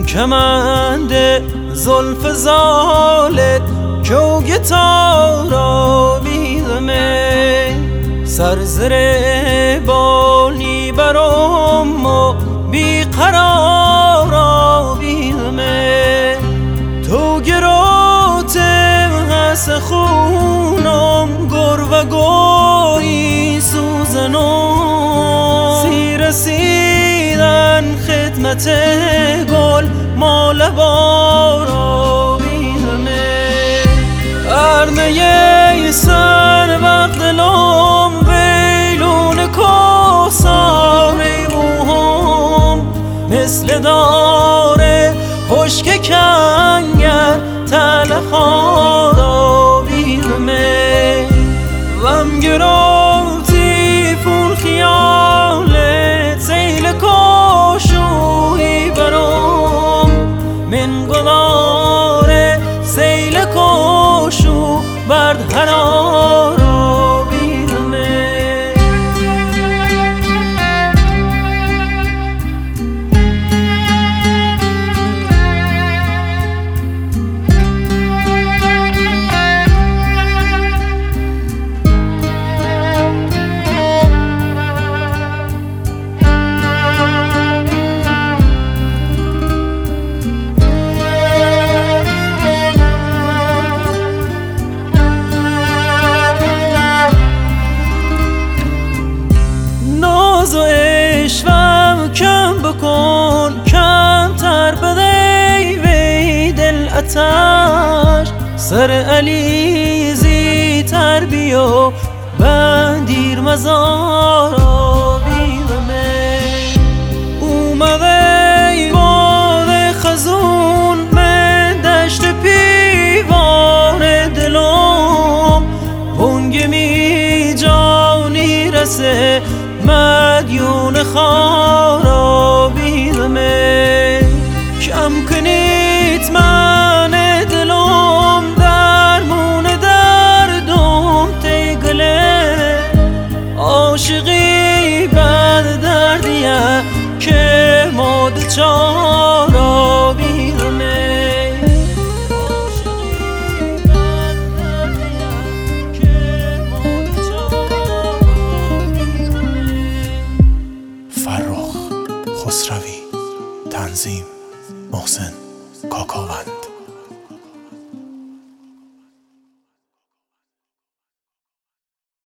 کمند زلف زالت کوگ تارا بیدمه سرزره بالی برام و بیقرارا بیدمه تو گراتم هست خونم گر و گوی سوزنم سی رسیدن خدمت گل مال بارا بیدمه ارنه سر وقت دلم ویلون کسار موهم مثل داره خشک کنگر تلخارا بیدمه وم گرفتی فون خیالت سیل کشوی برام من گداره سیل کشو برد هرارا بیدمه ناز و عشقم کم بکن کمتر بده وی دل اتش سر علیزی تر بیو بندیر مزارا بیدمه اومده باد خزون من دشت پیوار دلم بنگ می جانی رسه مدیون خارا بیدمه کم کنید من دلم درمون دردم تیگله عاشقی بد دردیه که ماد چارا بیدمه فرخ خسروی تنظیم محسن کاکاوند.